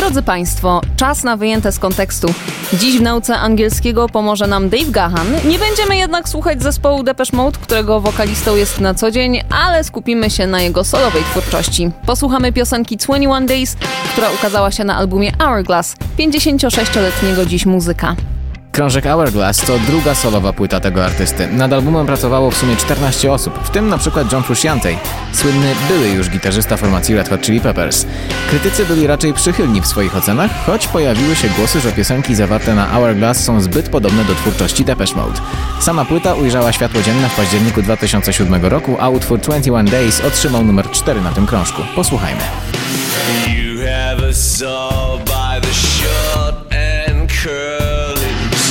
Drodzy Państwo, czas na wyjęte z kontekstu. Dziś w nauce angielskiego pomoże nam Dave Gahan. Nie będziemy jednak słuchać zespołu Depeche Mode, którego wokalistą jest na co dzień, ale skupimy się na jego solowej twórczości. Posłuchamy piosenki 21 Days, która ukazała się na albumie Hourglass, 56-letniego dziś muzyka. Krążek Hourglass to druga solowa płyta tego artysty. Nad albumem pracowało w sumie 14 osób, w tym na przykład John Frusciante, słynny były już gitarzysta formacji Red Hot Chili Peppers. Krytycy byli raczej przychylni w swoich ocenach, choć pojawiły się głosy, że piosenki zawarte na Hourglass są zbyt podobne do twórczości Depeche Mode. Sama płyta ujrzała światło dzienne w październiku 2007 roku, a utwór 21 Days otrzymał numer 4 na tym krążku. Posłuchajmy. You have a soul by the short and curly.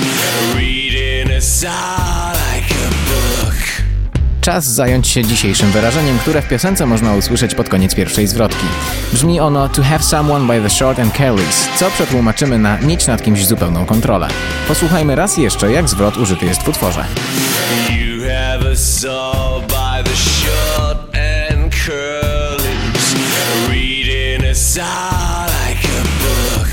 Czas zająć się dzisiejszym wyrażeniem, które w piosence można usłyszeć pod koniec pierwszej zwrotki. Brzmi ono to have someone by the short and curlies, co przetłumaczymy na mieć nad kimś zupełną kontrolę. Posłuchajmy raz jeszcze, jak zwrot użyty jest w utworze. You have a soul by the short and curlies, reading us out like a book.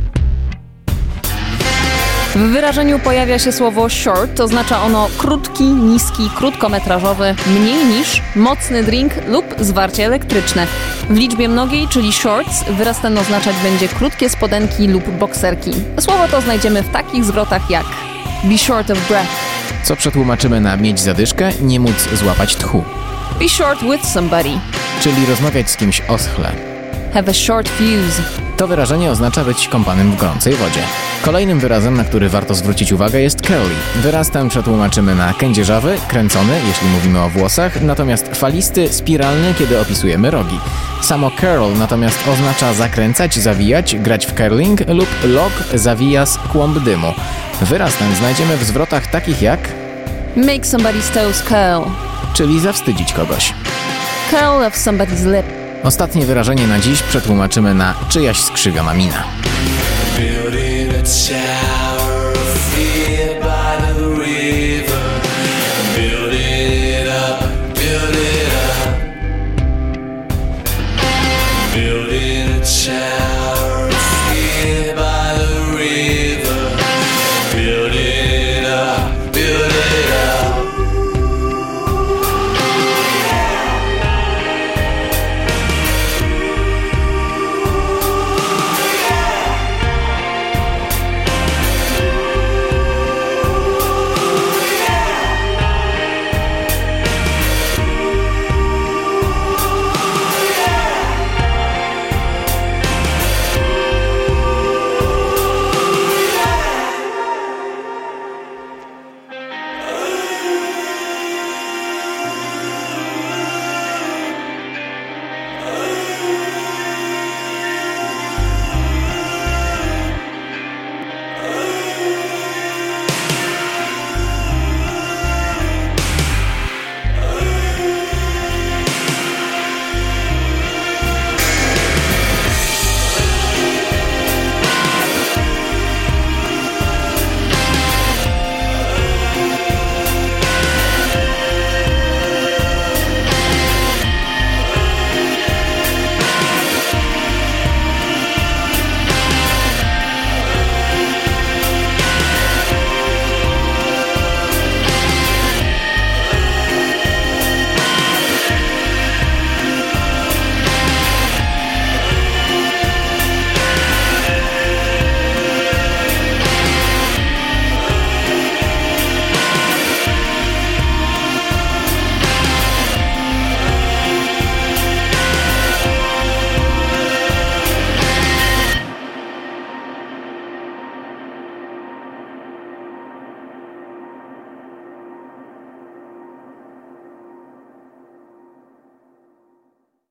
W wyrażeniu pojawia się słowo short, oznacza ono krótki, niski, krótkometrażowy, mniej niż, mocny drink lub zwarcie elektryczne. W liczbie mnogiej, czyli shorts, wyraz ten oznaczać będzie krótkie spodenki lub bokserki. Słowo to znajdziemy w takich zwrotach jak be short of breath, co przetłumaczymy na mieć zadyszkę, nie móc złapać tchu. Be short with somebody, czyli rozmawiać z kimś oschle. Have a short fuse. To wyrażenie oznacza być kąpanym w gorącej wodzie. Kolejnym wyrazem, na który warto zwrócić uwagę, jest curly. Wyraz ten przetłumaczymy na kędzierzawy, kręcony, jeśli mówimy o włosach, natomiast falisty, spiralny, kiedy opisujemy rogi. Samo curl natomiast oznacza zakręcać, zawijać, grać w curling lub lock, zawijas, kłąb dymu. Wyraz ten znajdziemy w zwrotach takich jak make somebody's toes curl, czyli zawstydzić kogoś. Curl of somebody's lip. Ostatnie wyrażenie na dziś przetłumaczymy na czyjaś skrzywiona mina. Building a tower.